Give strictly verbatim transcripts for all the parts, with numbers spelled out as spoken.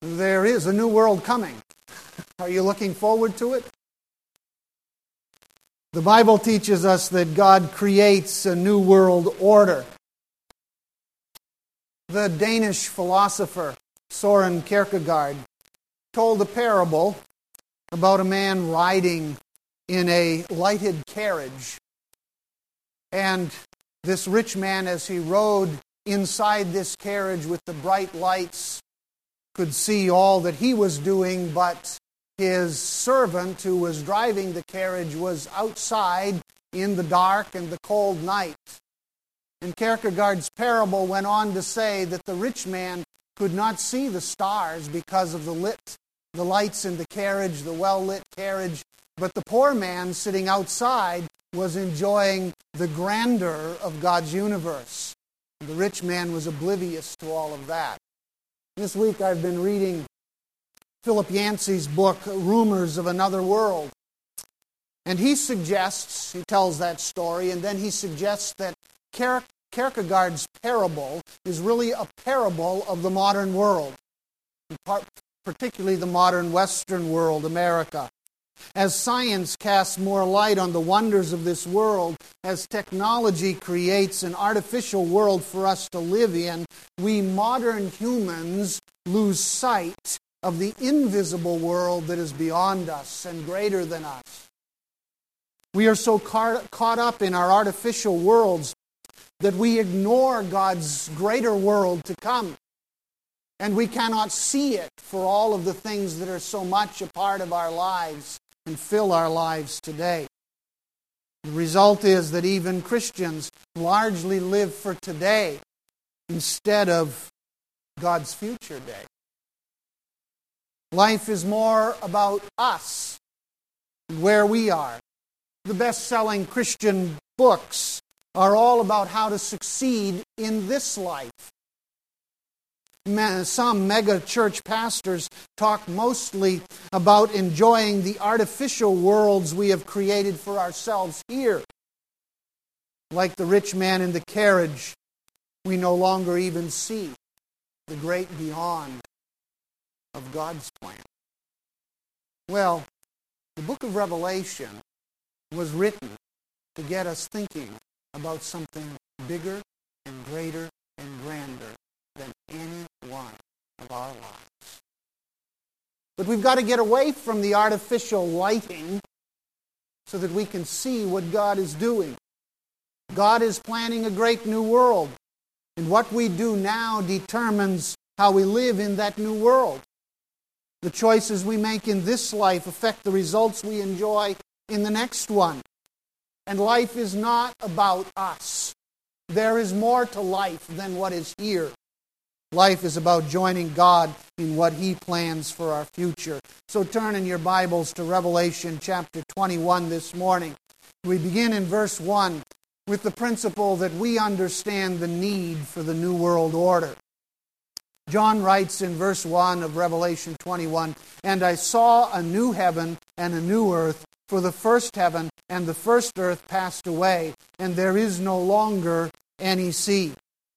there is a new world coming. Are you looking forward to it? The Bible teaches us that God creates a new world order. The Danish philosopher Søren Kierkegaard told a parable about a man riding in a lighted carriage. And this rich man, as he rode inside this carriage with the bright lights, could see all that he was doing, but his servant who was driving the carriage was outside in the dark and the cold night. And Kierkegaard's parable went on to say that the rich man could not see the stars because of the lit, the lights in the carriage, the well-lit carriage, but the poor man sitting outside was enjoying the grandeur of God's universe. The rich man was oblivious to all of that. This week I've been reading Philip Yancey's book, Rumors of Another World. And he suggests, he tells that story, and then he suggests that Kierkegaard's parable is really a parable of the modern world, particularly the modern Western world, America. As science casts more light on the wonders of this world, as technology creates an artificial world for us to live in, we modern humans lose sight of the invisible world that is beyond us and greater than us. We are so caught up in our artificial worlds that we ignore God's greater world to come. And we cannot see it for all of the things that are so much a part of our lives and fill our lives today. The result is that even Christians largely live for today instead of God's future day. Life is more about us and where we are. The best-selling Christian books are all about how to succeed in this life. Some mega church pastors talk mostly about enjoying the artificial worlds we have created for ourselves here. Like the rich man in the carriage, we no longer even see the great beyond of God's plan. Well, the book of Revelation was written to get us thinking about something bigger and greater and grander than any one of our lives. But we've got to get away from the artificial lighting so that we can see what God is doing. God is planning a great new world, and what we do now determines how we live in that new world. The choices we make in this life affect the results we enjoy in the next one. And life is not about us. There is more to life than what is here. Life is about joining God in what He plans for our future. So turn in your Bibles to Revelation chapter twenty-one this morning. We begin in verse one with the principle that we understand the need for the New World Order. John writes in verse one of Revelation twenty-one, "And I saw a new heaven and a new earth, for the first heaven and the first earth passed away, and there is no longer any sea."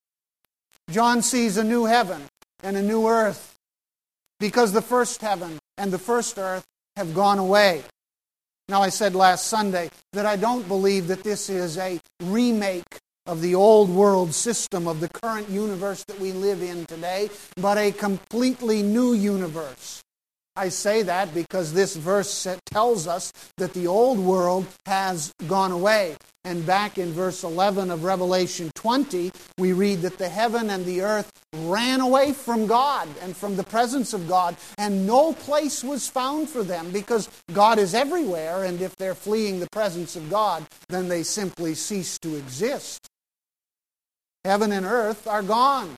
John sees a new heaven and a new earth because the first heaven and the first earth have gone away. Now, I said last Sunday that I don't believe that this is a remake of the old world system of the current universe that we live in today, but a completely new universe. I say that because this verse tells us that the old world has gone away. And back in verse eleven of Revelation twenty, we read that the heaven and the earth ran away from God and from the presence of God, and no place was found for them because God is everywhere, and if they're fleeing the presence of God, then they simply cease to exist. Heaven and earth are gone.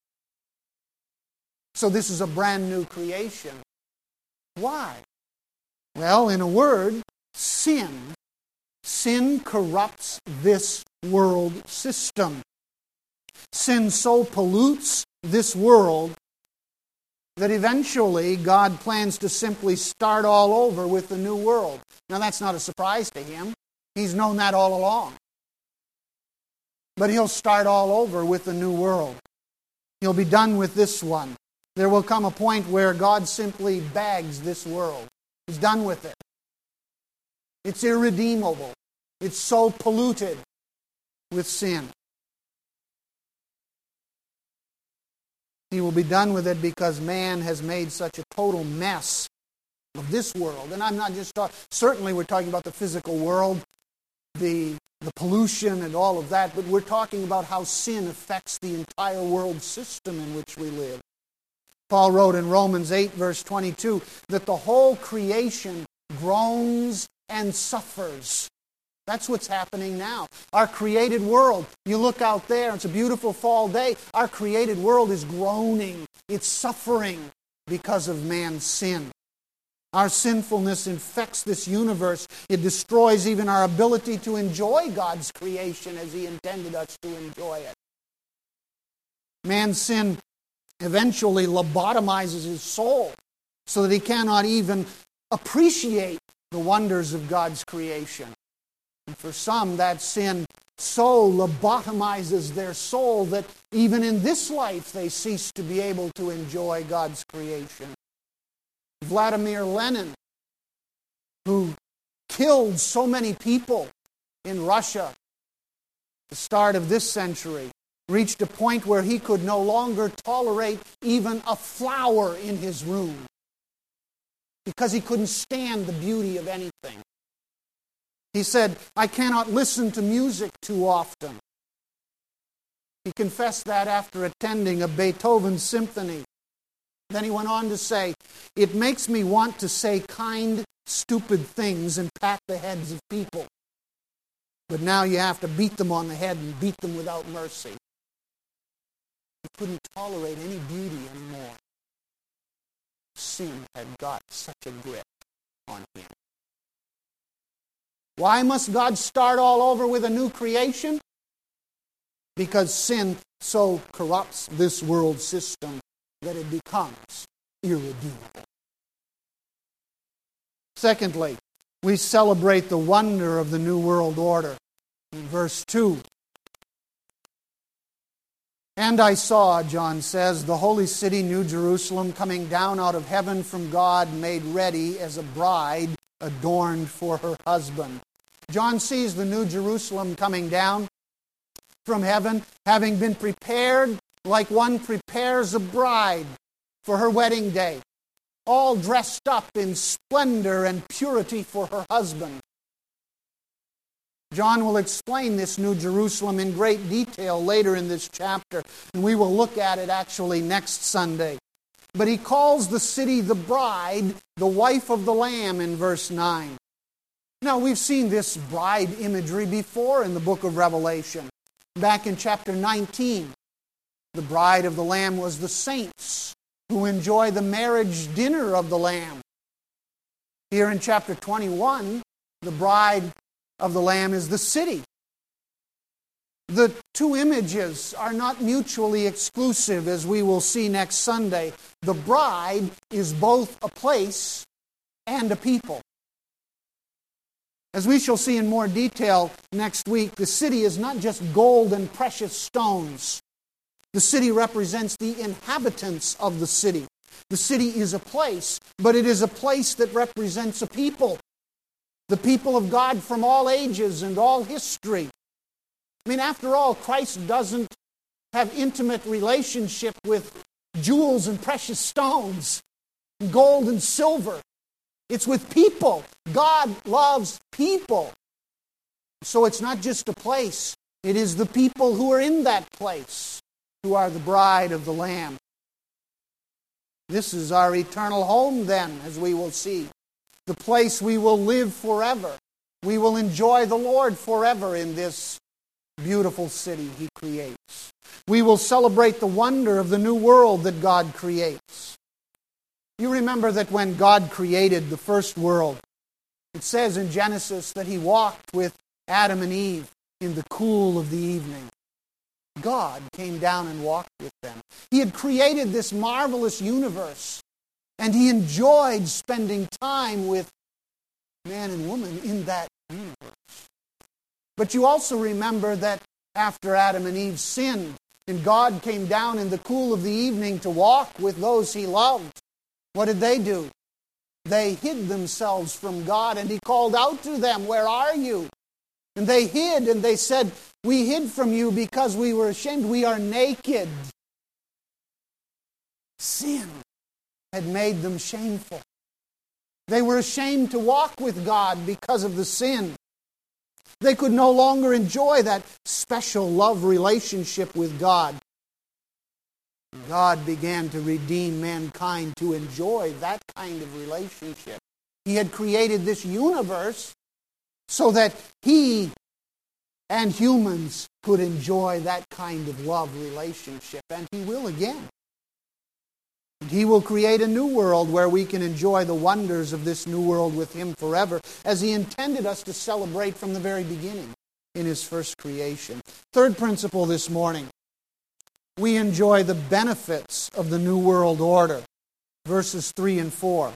So this is a brand new creation. Why? Well, in a word, sin. Sin corrupts this world system. Sin so pollutes this world that eventually God plans to simply start all over with the new world. Now, that's not a surprise to Him. He's known that all along. But He'll start all over with the new world. He'll be done with this one. There will come a point where God simply bags this world. He's done with it. It's irredeemable. It's so polluted with sin. He will be done with it because man has made such a total mess of this world. And I'm not just talking, certainly we're talking about the physical world, the, the pollution and all of that, but we're talking about how sin affects the entire world system in which we live. Paul wrote in Romans eight, verse twenty-two, that the whole creation groans and suffers. That's what's happening now. Our created world, you look out there, it's a beautiful fall day. Our created world is groaning. It's suffering because of man's sin. Our sinfulness infects this universe. It destroys even our ability to enjoy God's creation as He intended us to enjoy it. Man's sin eventually lobotomizes his soul so that he cannot even appreciate the wonders of God's creation. And for some, that sin so lobotomizes their soul that even in this life they cease to be able to enjoy God's creation. Vladimir Lenin, who killed so many people in Russia at the start of this century, reached a point where he could no longer tolerate even a flower in his room because he couldn't stand the beauty of anything. He said, I cannot listen to music too often. He confessed that after attending a Beethoven symphony. Then he went on to say, it makes me want to say kind, stupid things and pat the heads of people. But now you have to beat them on the head and beat them without mercy. He couldn't tolerate any beauty anymore. Sin had got such a grip on him. Why must God start all over with a new creation? Because sin so corrupts this world system that it becomes irredeemable. Secondly, we celebrate the wonder of the New World Order. In verse two, and I saw, John says, the holy city, New Jerusalem, coming down out of heaven from God, made ready as a bride adorned for her husband. John sees the New Jerusalem coming down from heaven, having been prepared like one prepares a bride for her wedding day, all dressed up in splendor and purity for her husband. John will explain this New Jerusalem in great detail later in this chapter, and we will look at it actually next Sunday. But he calls the city the bride, the wife of the Lamb in verse nine. Now, we've seen this bride imagery before in the book of Revelation. Back in chapter nineteen, the bride of the Lamb was the saints who enjoy the marriage dinner of the Lamb. Here in chapter twenty-one, the bride of the Lamb is the city. The two images are not mutually exclusive, as we will see next Sunday. The bride is both a place and a people. As we shall see in more detail next week, the city is not just gold and precious stones. The city represents the inhabitants of the city. The city is a place, but it is a place that represents a people. The people of God from all ages and all history. I mean, after all, Christ doesn't have intimate relationship with jewels and precious stones, gold and silver. It's with people. God loves people. So it's not just a place. It is the people who are in that place who are the bride of the Lamb. This is our eternal home then, as we will see. The place we will live forever. We will enjoy the Lord forever in this beautiful city He creates. We will celebrate the wonder of the new world that God creates. You remember that when God created the first world, it says in Genesis that He walked with Adam and Eve in the cool of the evening. God came down and walked with them. He had created this marvelous universe, and He enjoyed spending time with man and woman in that universe. But you also remember that after Adam and Eve sinned, and God came down in the cool of the evening to walk with those He loved, what did they do? They hid themselves from God, and He called out to them, "Where are you?" And they hid, and they said, "We hid from you because we were ashamed. We are naked." Sin had made them shameful. They were ashamed to walk with God because of the sin. They could no longer enjoy that special love relationship with God. God began to redeem mankind to enjoy that kind of relationship. He had created this universe so that He and humans could enjoy that kind of love relationship. And He will again. And He will create a new world where we can enjoy the wonders of this new world with Him forever, as He intended us to celebrate from the very beginning in His first creation. Third principle this morning. We enjoy the benefits of the New World Order. Verses three and four.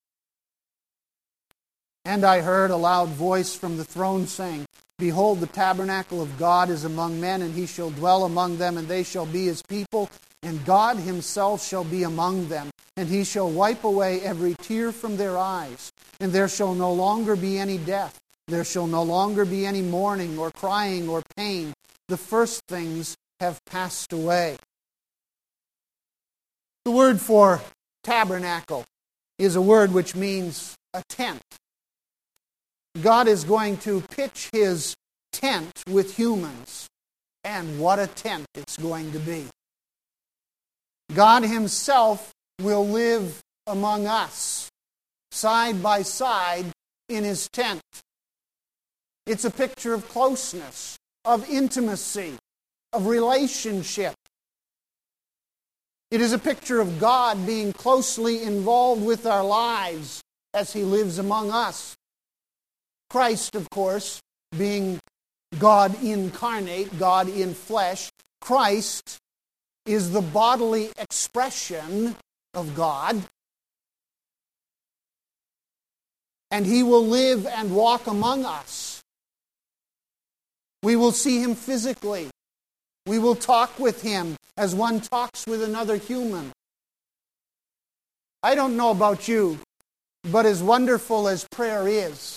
"And I heard a loud voice from the throne saying, Behold, the tabernacle of God is among men, and He shall dwell among them, and they shall be His people, and God Himself shall be among them, and He shall wipe away every tear from their eyes, and there shall no longer be any death. There shall no longer be any mourning, or crying, or pain. The first things have passed away." The word for tabernacle is a word which means a tent. God is going to pitch His tent with humans. And what a tent it's going to be. God Himself will live among us, side by side in His tent. It's a picture of closeness, of intimacy, of relationship. It is a picture of God being closely involved with our lives as He lives among us. Christ, of course, being God incarnate, God in flesh, Christ is the bodily expression of God. And He will live and walk among us. We will see Him physically. We will talk with Him as one talks with another human. I don't know about you, but as wonderful as prayer is,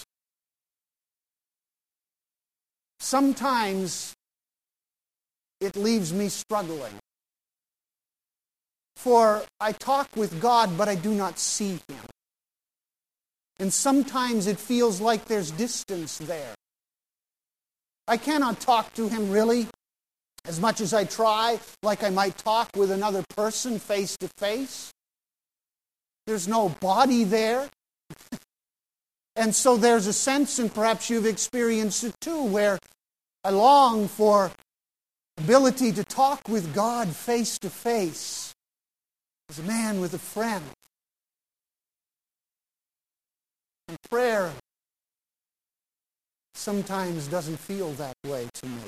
sometimes it leaves me struggling. For I talk with God, but I do not see Him. And sometimes it feels like there's distance there. I cannot talk to Him really, as much as I try, like I might talk with another person face to face. There's no body there. And so there's a sense, and perhaps you've experienced it too, where I long for ability to talk with God face to face, as a man with a friend. And prayer sometimes doesn't feel that way to me.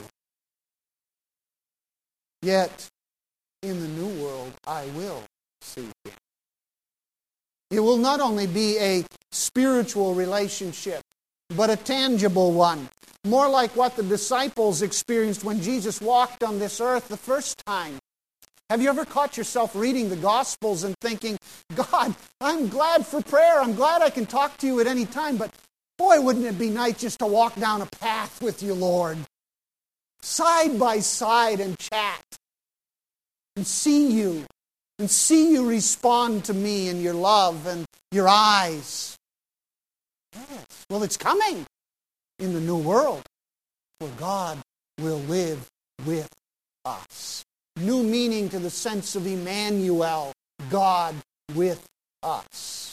Yet, in the new world, I will see Him. It will not only be a spiritual relationship, but a tangible one. More like what the disciples experienced when Jesus walked on this earth the first time. Have you ever caught yourself reading the Gospels and thinking, God, I'm glad for prayer. I'm glad I can talk to you at any time, but boy, wouldn't it be nice just to walk down a path with you, Lord. Side by side and chat. And see you. And see you respond to me in your love and your eyes. Yes. Well, it's coming in the new world where God will live with us. New meaning to the sense of Emmanuel, God with us.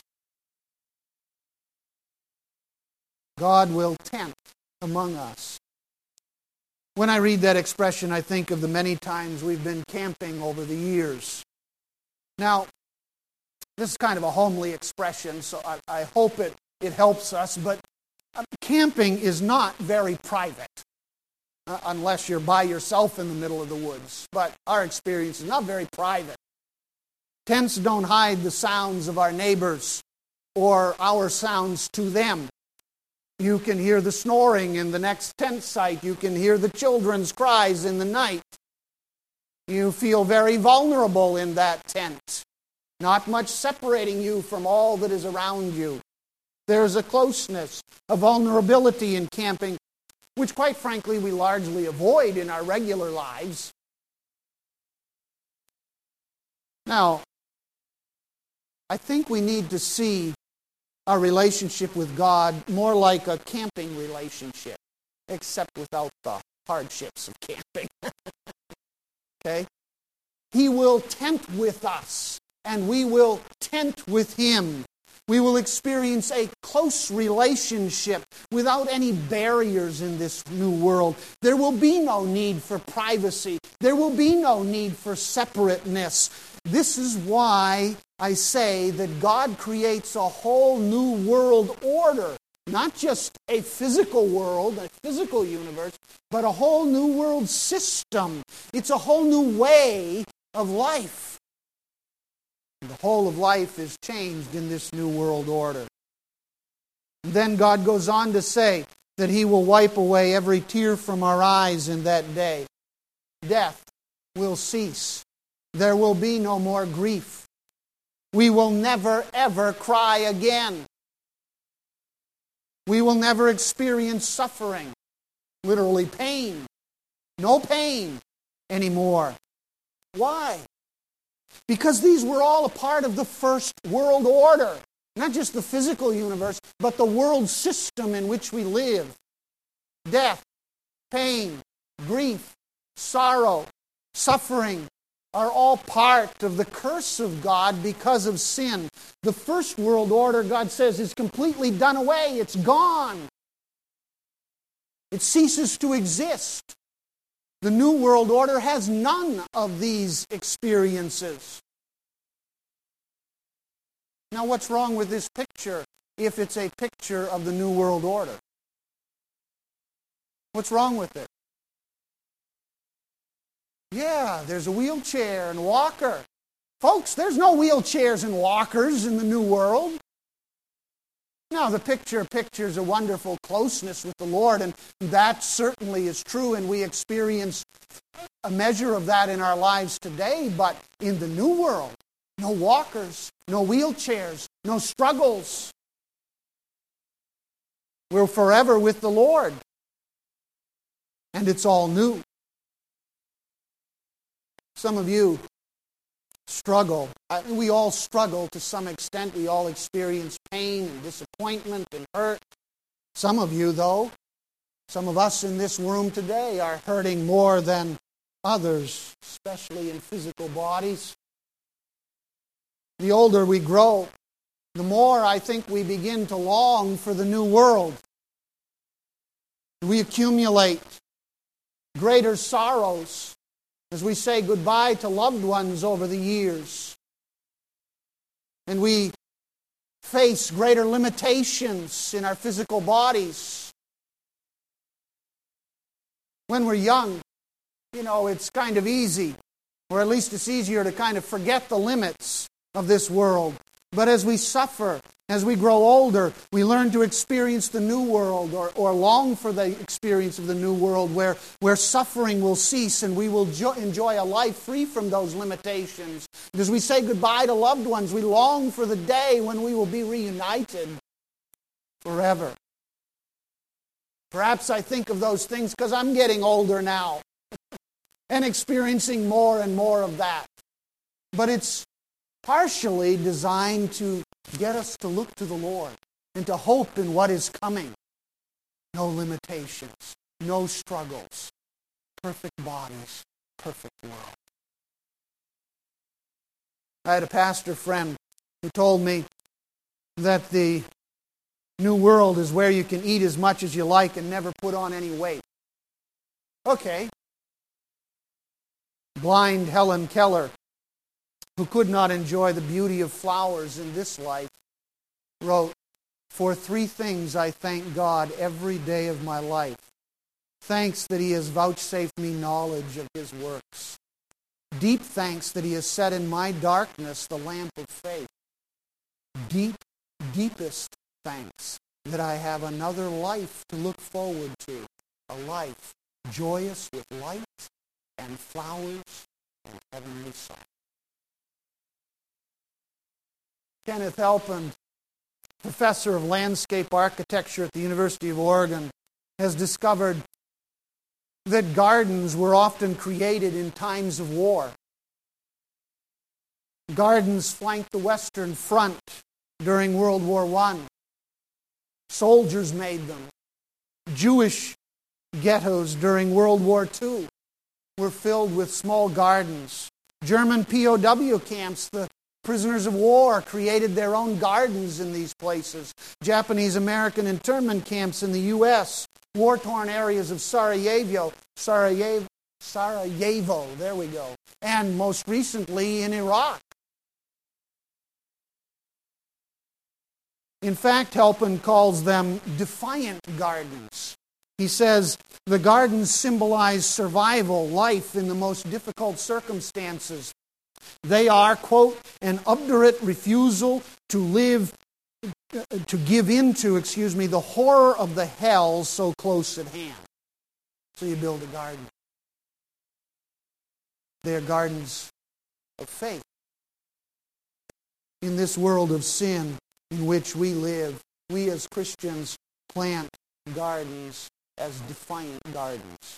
God will tent among us. When I read that expression, I think of the many times we've been camping over the years. Now, this is kind of a homely expression, so I, I hope it, it helps us, but uh, camping is not very private, uh, unless you're by yourself in the middle of the woods. But our experience is not very private. Tents don't hide the sounds of our neighbors or our sounds to them. You can hear the snoring in the next tent site. You can hear the children's cries in the night. You feel very vulnerable in that tent. Not much separating you from all that is around you. There's a closeness, a vulnerability in camping, which quite frankly we largely avoid in our regular lives. Now, I think we need to see our relationship with God more like a camping relationship, except without the hardships of camping. Okay? He will tent with us, and we will tent with Him. We will experience a close relationship without any barriers in this new world. There will be no need for privacy. There will be no need for separateness. This is why I say that God creates a whole new world order. Not just a physical world, a physical universe, but a whole new world system. It's a whole new way of life. The whole of life is changed in this new world order. And then God goes on to say that He will wipe away every tear from our eyes in that day. Death will cease. There will be no more grief. We will never, ever cry again. We will never experience suffering, literally pain. No pain anymore. Why? Because these were all a part of the first world order. Not just the physical universe, but the world system in which we live. Death, pain, grief, sorrow, suffering are all part of the curse of God because of sin. The first world order, God says, is completely done away. It's gone. It ceases to exist. The New World Order has none of these experiences. Now, what's wrong with this picture if it's a picture of the New World Order? What's wrong with it? Yeah, there's a wheelchair and walker. Folks, there's no wheelchairs and walkers in the New World. Now, the picture pictures a wonderful closeness with the Lord, and that certainly is true, and we experience a measure of that in our lives today, but in the New World, no walkers, no wheelchairs, no struggles. We're forever with the Lord, and it's all new. Some of you struggle. We all struggle to some extent. We all experience pain and disappointment and hurt. Some of you, though, some of us in this room today are hurting more than others, especially in physical bodies. The older we grow, the more I think we begin to long for the new world. We accumulate greater sorrows as we say goodbye to loved ones over the years. And we face greater limitations in our physical bodies. When we're young, you know, it's kind of easy, or at least it's easier to kind of forget the limits of this world. But as we suffer, as we grow older, we learn to experience the new world or, or long for the experience of the new world where, where suffering will cease and we will jo- enjoy a life free from those limitations. And as we say goodbye to loved ones, we long for the day when we will be reunited forever. Perhaps I think of those things because I'm getting older now and experiencing more and more of that. But it's partially designed to get us to look to the Lord and to hope in what is coming. No limitations, no struggles, perfect bodies, perfect world. I had a pastor friend who told me that the new world is where you can eat as much as you like and never put on any weight. Okay. Blind Helen Keller, who could not enjoy the beauty of flowers in this life, wrote, "For three things I thank God every day of my life. Thanks that He has vouchsafed me knowledge of His works. Deep thanks that He has set in my darkness the lamp of faith. Deep, deepest thanks that I have another life to look forward to, a life joyous with light and flowers and heavenly sight. Kenneth Elpin, professor of landscape architecture at the University of Oregon, has discovered that gardens were often created in times of war. Gardens flanked the Western Front during World War One. Soldiers made them. Jewish ghettos during World War Two were filled with small gardens. German P O W camps, the prisoners of war, created their own gardens in these places. Japanese American internment camps in the U S, war-torn areas of Sarajevo, Sarajevo, Sarajevo, there we go, and most recently in Iraq. In fact, Helpin calls them defiant gardens. He says, the gardens symbolize survival, life in the most difficult circumstances. They are, quote, an obdurate refusal to live, to give into, excuse me, the horror of the hell so close at hand. So you build a garden. They are gardens of faith. In this world of sin in which we live, we as Christians plant gardens as defiant gardens.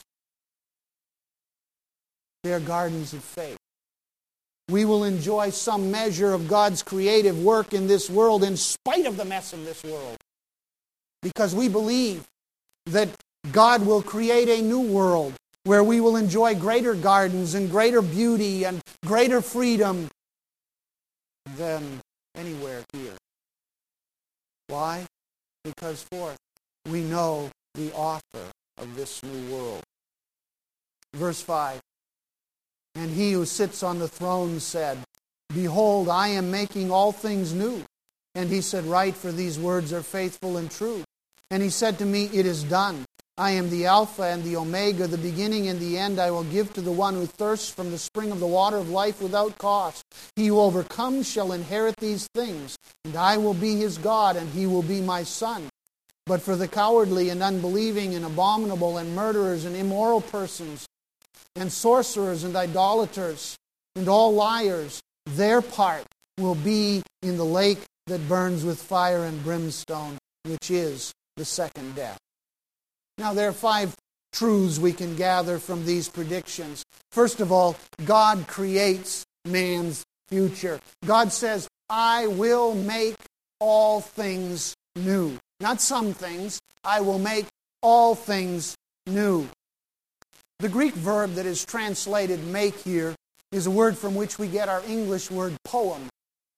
They are gardens of faith. We will enjoy some measure of God's creative work in this world in spite of the mess of this world. Because we believe that God will create a new world where we will enjoy greater gardens and greater beauty and greater freedom than anywhere here. Why? Because fourth, we know the author of this new world. Verse five. And he who sits on the throne said, Behold, I am making all things new. And he said, Write, for these words are faithful and true. And he said to me, It is done. I am the Alpha and the Omega, the beginning and the end. I will give to the one who thirsts from the spring of the water of life without cost. He who overcomes shall inherit these things, and I will be his God, and he will be my son. But for the cowardly and unbelieving and abominable and murderers and immoral persons, and sorcerers and idolaters, and all liars, their part will be in the lake that burns with fire and brimstone, which is the second death. Now, there are five truths we can gather from these predictions. First of all, God creates man's future. God says, I will make all things new. Not some things. I will make all things new. The Greek verb that is translated make here is a word from which we get our English word poem.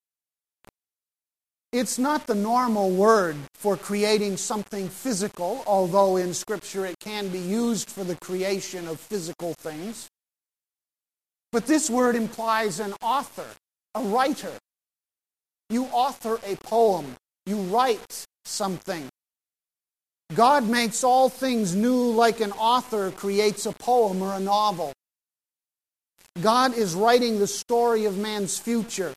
It's not the normal word for creating something physical, although in Scripture it can be used for the creation of physical things. But this word implies an author, a writer. You author a poem. You write something. God makes all things new like an author creates a poem or a novel. God is writing the story of man's future.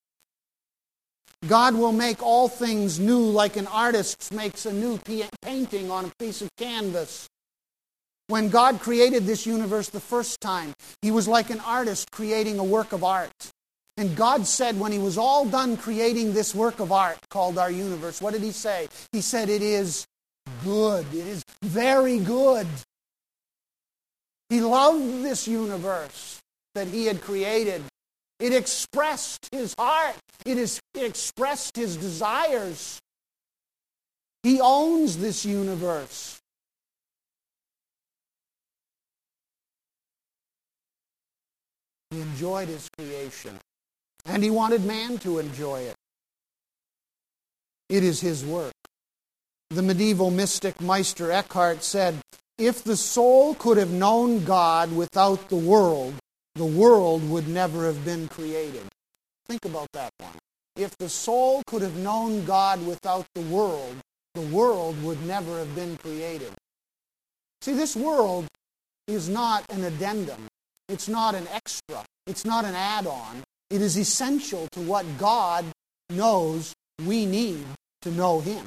God will make all things new like an artist makes a new painting on a piece of canvas. When God created this universe the first time, He was like an artist creating a work of art. And God said when He was all done creating this work of art called our universe, what did He say? He said, it is good. It is very good. He loved this universe that He had created. It expressed His heart. It, is, it expressed His desires. He owns this universe. He enjoyed His creation. And He wanted man to enjoy it. It is His work. The medieval mystic Meister Eckhart said, if the soul could have known God without the world, the world would never have been created. Think about that one. If the soul could have known God without the world, the world would never have been created. See, this world is not an addendum. It's not an extra. It's not an add-on. It is essential to what God knows we need to know Him.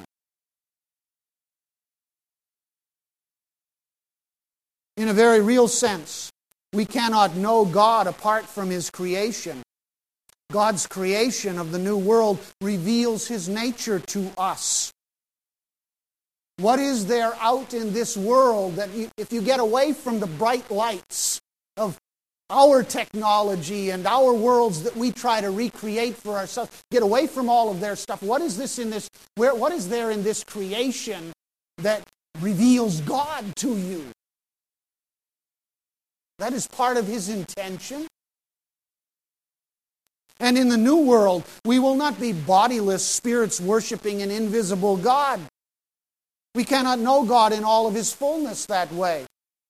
In a very real sense, We cannot know God apart from His creation. God's creation of the new world reveals His nature to us. What is there out in this world that you, if you get away from the bright lights of our technology and our worlds that we try to recreate for ourselves, get away from all of their stuff, what is this in this, where, what is there in this creation that reveals God to you? That is part of His intention. And in the new world, we will not be bodiless spirits worshiping an invisible God. We cannot know God in all of His fullness that way.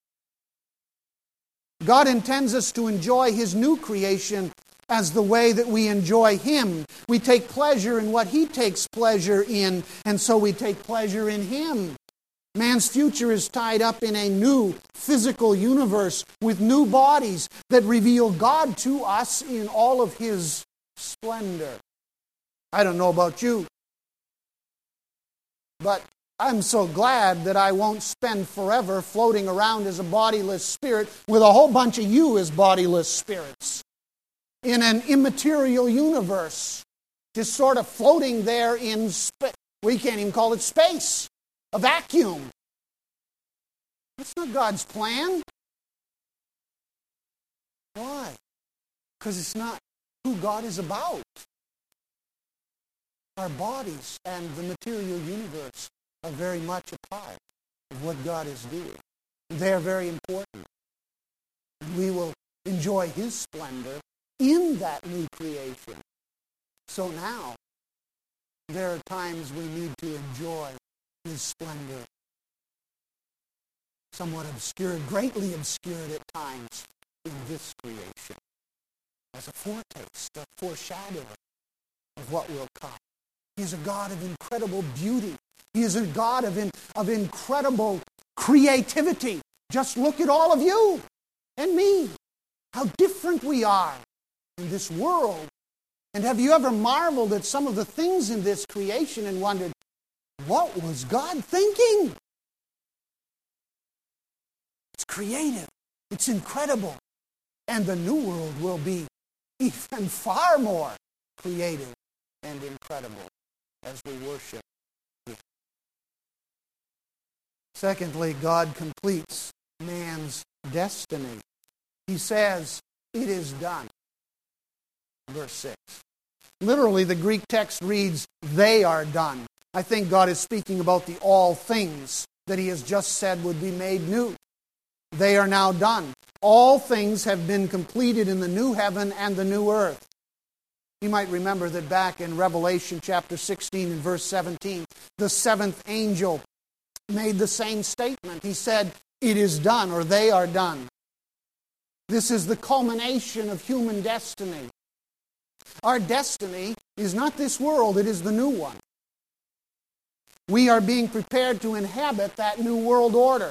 God intends us to enjoy His new creation as the way that we enjoy Him. We take pleasure in what He takes pleasure in, and so we take pleasure in Him. Man's future is tied up in a new physical universe with new bodies that reveal God to us in all of His splendor. I don't know about you, but I'm so glad that I won't spend forever floating around as a bodiless spirit with a whole bunch of you as bodiless spirits in an immaterial universe, just sort of floating there in space. We can't even call it space, a vacuum. That's not God's plan. Why? Because it's not who God is about. Our bodies and the material universe are very much a part of what God is doing. They are very important. We will enjoy His splendor in that new creation. So now, there are times we need to enjoy His splendor. Somewhat obscured, greatly obscured at times in this creation. As a foretaste, a foreshadowing of what will come. He is a God of incredible beauty. He is a God of, in, of incredible creativity. Just look at all of you and me. How different we are in this world. And have you ever marveled at some of the things in this creation and wondered, what was God thinking? It's creative. It's incredible. And the new world will be even far more creative and incredible as we worship Him. Secondly, God completes man's destiny. He says, it is done. Verse six. Literally, the Greek text reads, they are done. I think God is speaking about the all things that He has just said would be made new. They are now done. All things have been completed in the new heaven and the new earth. You might remember that back in Revelation chapter sixteen and verse seventeen, the seventh angel made the same statement. He said, it is done, or they are done. This is the culmination of human destiny. Our destiny is not this world, it is the new one. We are being prepared to inhabit that new world order.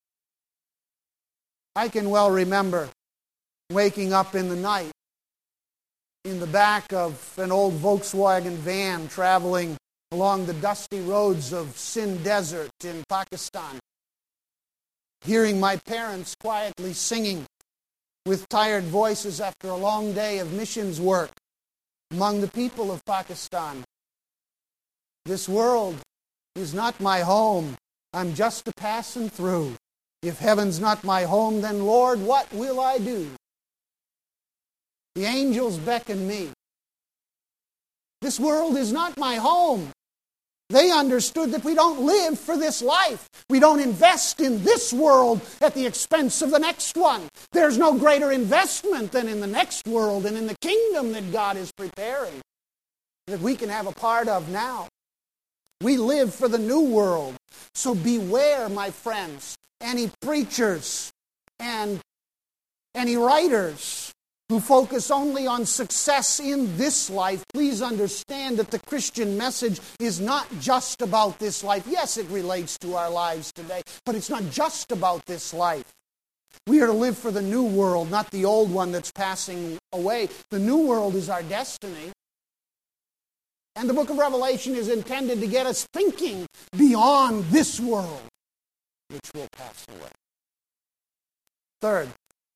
I can well remember waking up in the night in the back of an old Volkswagen van traveling along the dusty roads of Sindh Desert in Pakistan, hearing my parents quietly singing with tired voices after a long day of missions work among the people of Pakistan. This world is not my home. I'm just a passing through. If heaven's not my home, then Lord, what will I do? The angels beckon me. This world is not my home. They understood that we don't live for this life. We don't invest in this world at the expense of the next one. There's no greater investment than in the next world and in the kingdom that God is preparing, that we can have a part of now. We live for the new world. So beware, my friends, any preachers and any writers who focus only on success in this life. Please understand that the Christian message is not just about this life. Yes, it relates to our lives today, but it's not just about this life. We are to live for the new world, not the old one that's passing away. The new world is our destiny. And the book of Revelation is intended to get us thinking beyond this world, which will pass away. Third,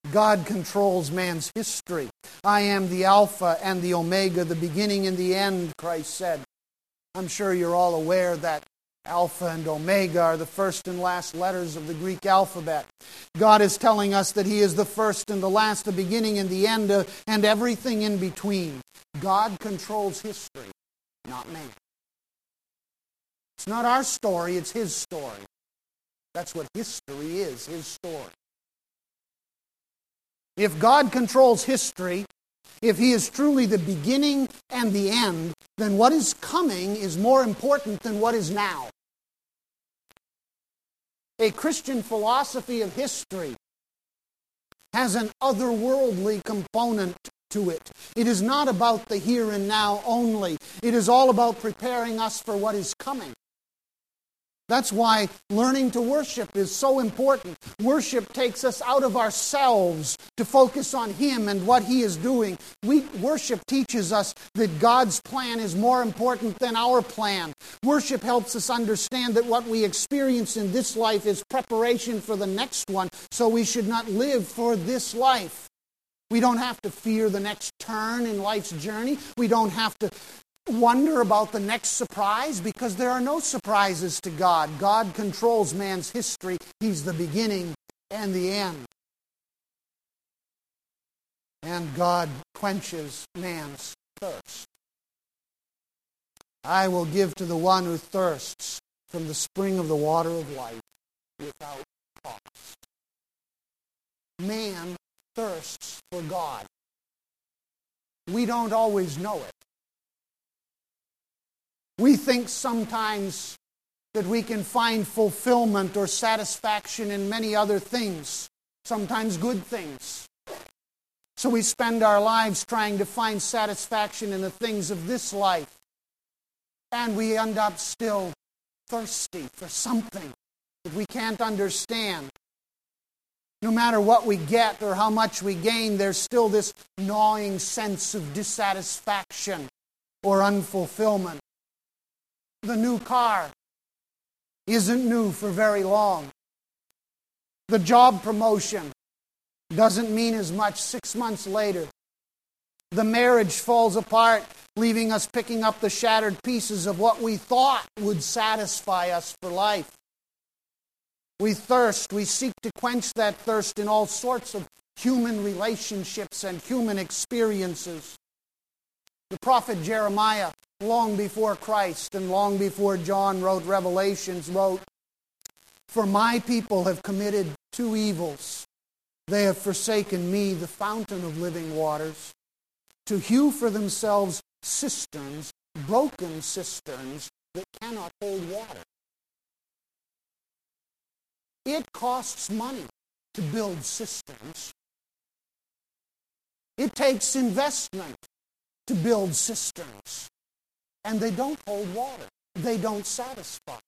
God controls man's history. I am the Alpha and the Omega, the beginning and the end, Christ said. I'm sure you're all aware that Alpha and Omega are the first and last letters of the Greek alphabet. God is telling us that He is the first and the last, the beginning and the end, uh, and everything in between. God controls history, not man. It's not our story, it's His story. That's what history is, His story. If God controls history, if He is truly the beginning and the end, then what is coming is more important than what is now. A Christian philosophy of history has an otherworldly component to it. It is not about the here and now only. It is all about preparing us for what is coming. That's why learning to worship is so important. Worship takes us out of ourselves to focus on Him and what He is doing. We, worship teaches us that God's plan is more important than our plan. Worship helps us understand that what we experience in this life is preparation for the next one, so we should not live for this life. We don't have to fear the next turn in life's journey. We don't have to wonder about the next surprise, because there are no surprises to God. God controls man's history. He's the beginning and the end. And God quenches man's thirst. I will give to the one who thirsts from the spring of the water of life without cost. Man thirsts for God. We don't always know it. We think sometimes that we can find fulfillment or satisfaction in many other things, sometimes good things. So we spend our lives trying to find satisfaction in the things of this life. And we end up still thirsty for something that we can't understand. No matter what we get or how much we gain, there's still this gnawing sense of dissatisfaction or unfulfillment. The new car isn't new for very long. The job promotion doesn't mean as much six months later. The marriage falls apart, leaving us picking up the shattered pieces of what we thought would satisfy us for life. We thirst, we seek to quench that thirst in all sorts of human relationships and human experiences. The prophet Jeremiah, long before Christ and long before John wrote Revelations, wrote, "For my people have committed two evils. They have forsaken me, the fountain of living waters, to hew for themselves cisterns, broken cisterns that cannot hold water." It costs money to build cisterns. It takes investment to build cisterns. And they don't hold water. They don't satisfy.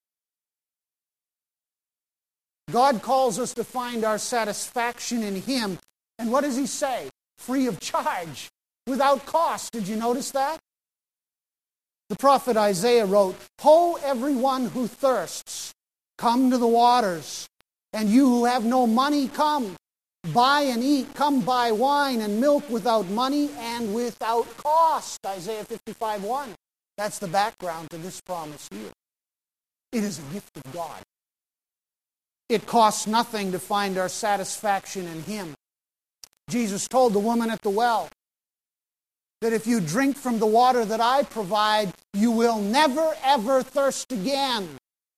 God calls us to find our satisfaction in Him. And what does He say? Free of charge, without cost. Did you notice that? The prophet Isaiah wrote, "Ho, everyone who thirsts, come to the waters. And you who have no money, come. Buy and eat. Come buy wine and milk without money and without cost." Isaiah fifty-five one. That's the background to this promise here. It is a gift of God. It costs nothing to find our satisfaction in Him. Jesus told the woman at the well that if you drink from the water that I provide, you will never ever thirst again.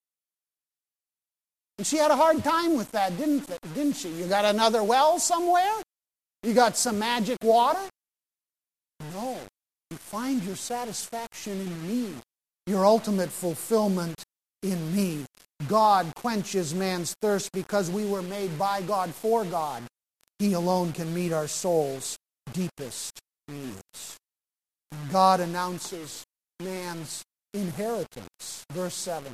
And she had a hard time with that, didn't, didn't she? You got another well somewhere? You got some magic water? No. You find your satisfaction in me, your ultimate fulfillment in me. God quenches man's thirst because we were made by God for God. He alone can meet our soul's deepest needs. God announces man's inheritance. Verse seven.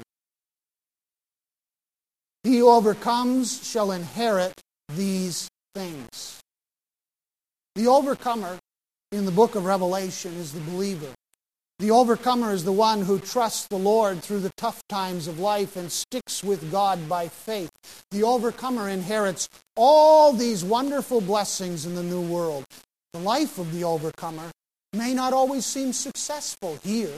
He who overcomes shall inherit these things. The overcomer in the book of Revelation is the believer. The overcomer is the one who trusts the Lord through the tough times of life and sticks with God by faith. The overcomer inherits all these wonderful blessings in the new world. The life of the overcomer may not always seem successful here.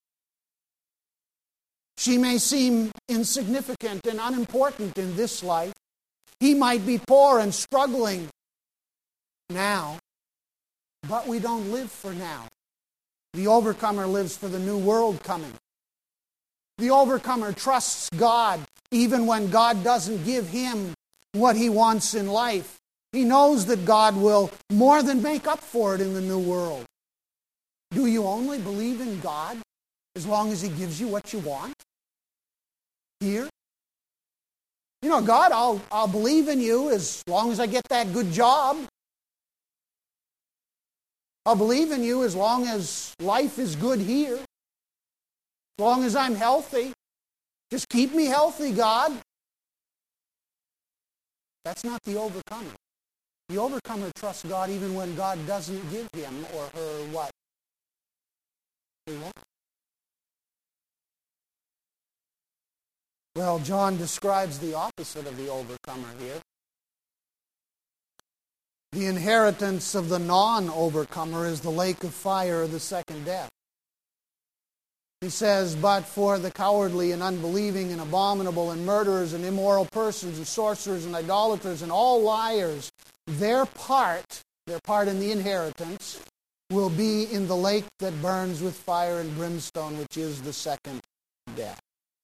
She may seem insignificant and unimportant in this life. He might be poor and struggling now, but we don't live for now. The overcomer lives for the new world coming. The overcomer trusts God even when God doesn't give him what he wants in life. He knows that God will more than make up for it in the new world. Do you only believe in God as long as he gives you what you want here? You know, God, I'll, I'll believe in you as long as I get that good job. I'll believe in you as long as life is good here. As long as I'm healthy. Just keep me healthy, God. That's not the overcomer. The overcomer trusts God even when God doesn't give him or her what they want. Well, John describes the opposite of the overcomer here. The inheritance of the non-overcomer is the lake of fire or the second death. He says, but for the cowardly and unbelieving and abominable and murderers and immoral persons and sorcerers and idolaters and all liars, their part, their part in the inheritance, will be in the lake that burns with fire and brimstone, which is the second death.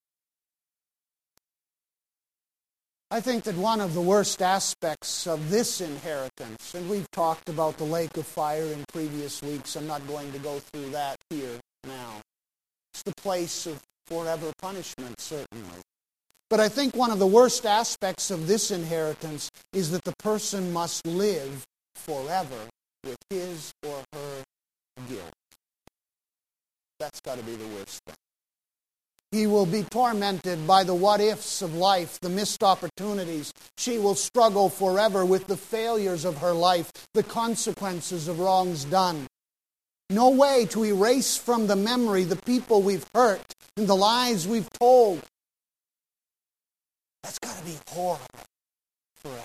I think that one of the worst aspects of this inheritance, and we've talked about the lake of fire in previous weeks, I'm not going to go through that here now. It's the place of forever punishment, certainly. But I think one of the worst aspects of this inheritance is that the person must live forever with his or her guilt. That's got to be the worst thing. He will be tormented by the what-ifs of life, the missed opportunities. She will struggle forever with the failures of her life, the consequences of wrongs done. No way to erase from the memory the people we've hurt and the lies we've told. That's got to be horrible forever.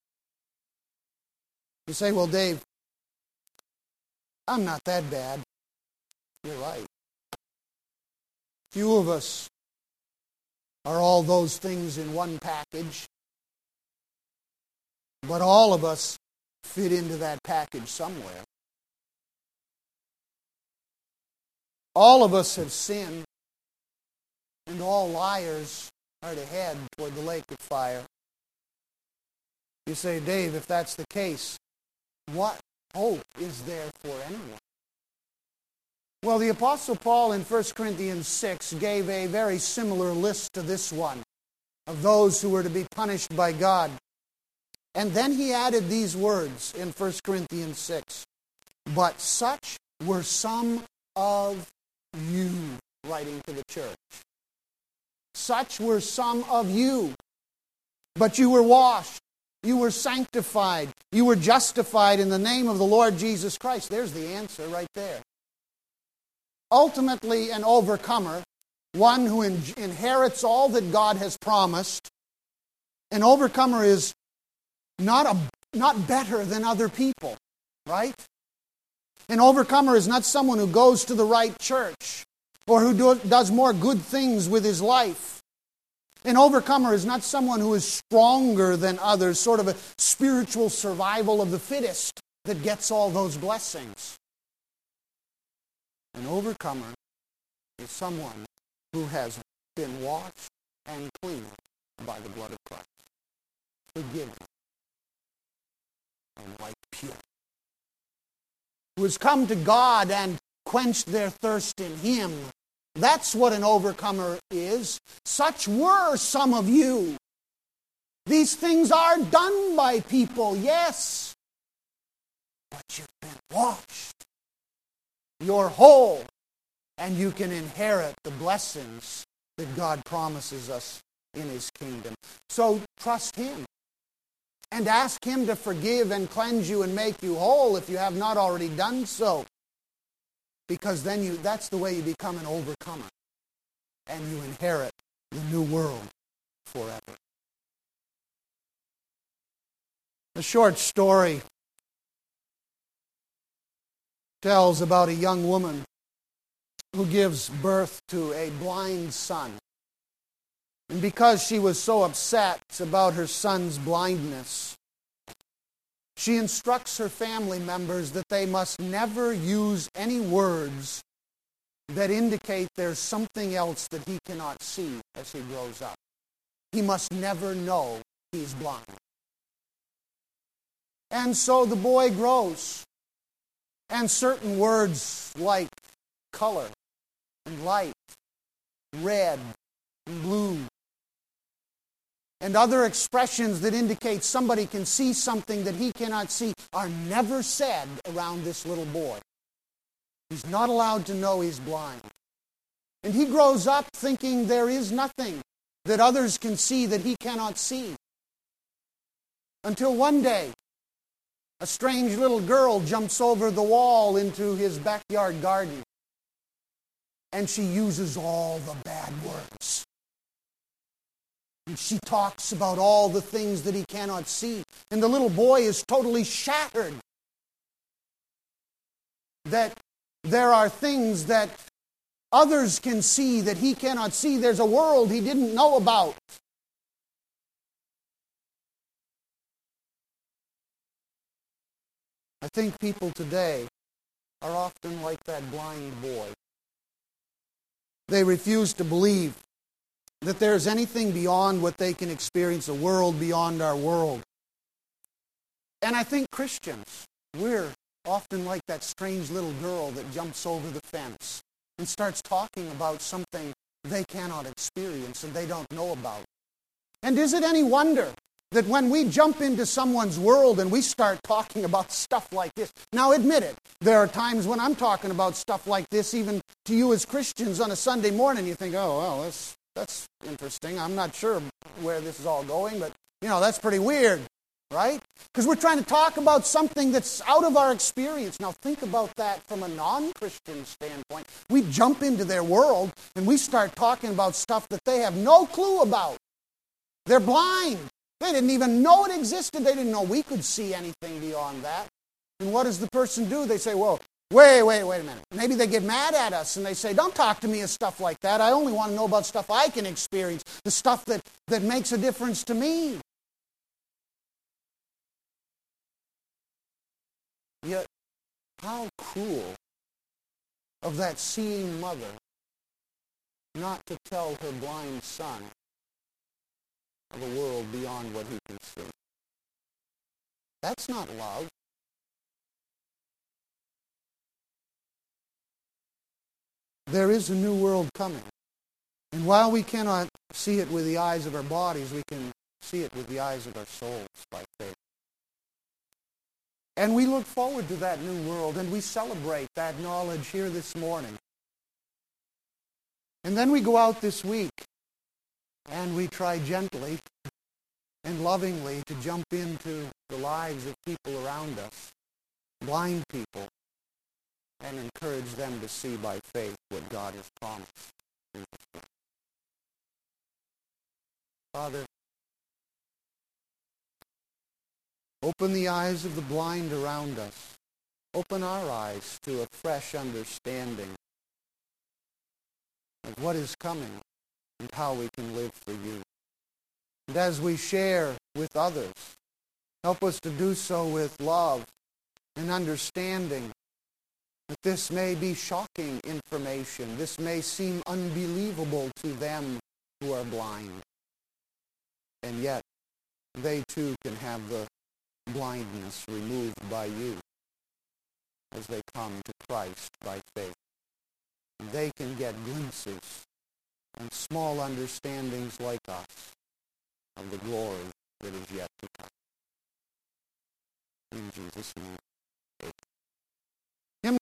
You say, well, Dave, I'm not that bad. You're right. Few of us are all those things in one package, but all of us fit into that package somewhere. All of us have sinned, and all liars are to head toward the lake of fire. You say, Dave, if that's the case, what hope is there for anyone? Well, the Apostle Paul in First Corinthians six gave a very similar list to this one of those who were to be punished by God. And then he added these words in First Corinthians six. But such were some of you, writing to the church. Such were some of you. But you were washed. You were sanctified. You were justified in the name of the Lord Jesus Christ. There's the answer right there. Ultimately an overcomer, one who in- inherits all that God has promised. An overcomer is not a, not better than other people, right? An overcomer is not someone who goes to the right church or who do, does more good things with his life. An overcomer is not someone who is stronger than others, sort of a spiritual survival of the fittest that gets all those blessings. An overcomer is someone who has been washed and cleansed by the blood of Christ, forgiven and wiped pure, who has come to God and quenched their thirst in Him. That's what an overcomer is. Such were some of you. These things are done by people, yes, but you've been washed. You're whole, and you can inherit the blessings that God promises us in His kingdom. So trust Him and ask Him to forgive and cleanse you and make you whole if you have not already done so. Because then you that's the way you become an overcomer and you inherit the new world forever. A short story tells about a young woman who gives birth to a blind son. And because she was so upset about her son's blindness, she instructs her family members that they must never use any words that indicate there's something else that he cannot see as he grows up. He must never know he's blind. And so the boy grows, and certain words like color and light, red and blue, and other expressions that indicate somebody can see something that he cannot see are never said around this little boy. He's not allowed to know he's blind. And he grows up thinking there is nothing that others can see that he cannot see. Until one day, a strange little girl jumps over the wall into his backyard garden. And she uses all the bad words. And she talks about all the things that he cannot see. And the little boy is totally shattered. That there are things that others can see that he cannot see. There's a world he didn't know about. I think people today are often like that blind boy. They refuse to believe that there's anything beyond what they can experience, a world beyond our world. And I think Christians, we're often like that strange little girl that jumps over the fence and starts talking about something they cannot experience and they don't know about. And is it any wonder that when we jump into someone's world and we start talking about stuff like this, now admit it, there are times when I'm talking about stuff like this even to you as Christians on a Sunday morning, you think, oh, well, that's That's interesting. I'm not sure where this is all going, but, you know, that's pretty weird, right? Because we're trying to talk about something that's out of our experience. Now, think about that from a non-Christian standpoint. We jump into their world, and we start talking about stuff that they have no clue about. They're blind. They didn't even know it existed. They didn't know we could see anything beyond that. And what does the person do? They say, well, Wait, wait, wait a minute. Maybe they get mad at us and they say, don't talk to me of stuff like that. I only want to know about stuff I can experience, the stuff that, that makes a difference to me. Yet, how cruel of that seeing mother not to tell her blind son of a world beyond what he can see. That's not love. There is a new world coming. And while we cannot see it with the eyes of our bodies, we can see it with the eyes of our souls by faith. And we look forward to that new world, and we celebrate that knowledge here this morning. And then we go out this week, and we try gently and lovingly to jump into the lives of people around us, blind people, and encourage them to see by faith what God has promised. Father, open the eyes of the blind around us. Open our eyes to a fresh understanding of what is coming and how we can live for you. And as we share with others, help us to do so with love and understanding that this may be shocking information. This may seem unbelievable to them who are blind. And yet, they too can have the blindness removed by you as they come to Christ by faith. And they can get glimpses and small understandings like us of the glory that is yet to come. In Jesus' name.